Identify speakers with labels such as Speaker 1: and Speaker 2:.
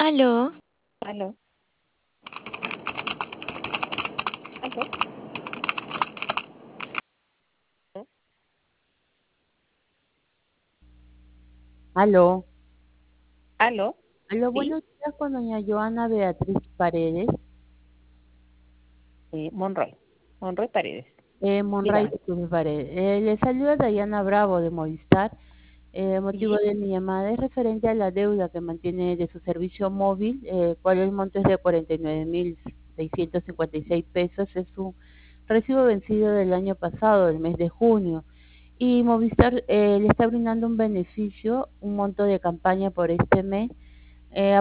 Speaker 1: Aló,
Speaker 2: Aló, aló,
Speaker 3: Aló,
Speaker 2: aló,
Speaker 3: aló,
Speaker 2: sí,
Speaker 3: buenos días con doña Joana Beatriz Paredes,
Speaker 2: Monroy Paredes,
Speaker 3: Monray
Speaker 2: dígame.
Speaker 3: disculpe, Paredes. Le saluda Dayana Bravo de Movistar. El motivo
Speaker 2: Sí,
Speaker 3: de mi llamada es referente a la deuda que mantiene de su servicio móvil, cual el monto es de 49.656 pesos, es un recibo vencido del año pasado, el mes de junio. Y Movistar le está brindando un beneficio, un monto de campaña por este mes,